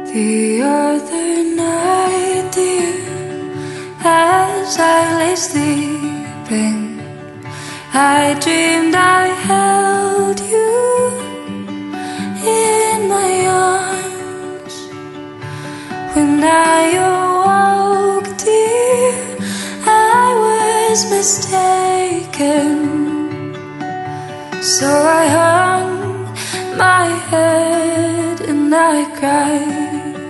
The other night, dear, as I lay sleeping, I dreamed I held you in my arms. When I awoke, dear, I was mistaken. So I hung my head and I cried.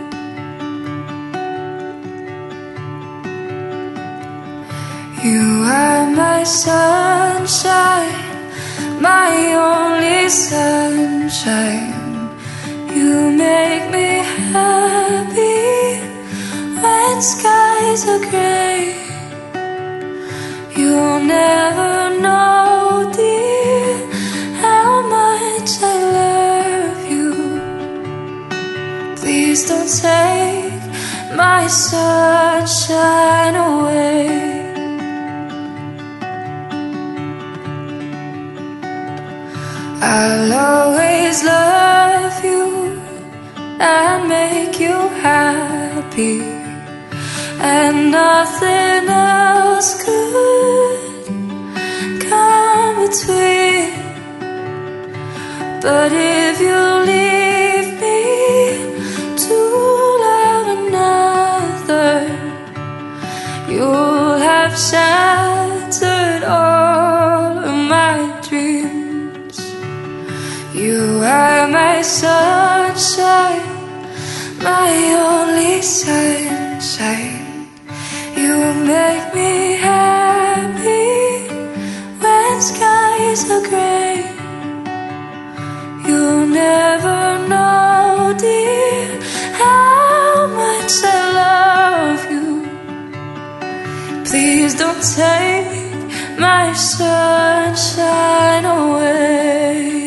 You are my sunshine, my only sunshine. You make me happy when skies are gray. You'll never know, dear, how much I love you. Please don't take my sunshine away. I'll always love you and make you happy, and nothing else could come between. But if you leave me to love another, you'll have shattered all of my dreams. You are my sunshine, my only sunshine. You make me happy when skies are gray. You'll never know, dear, how much I love you. Please don't take my sunshine away.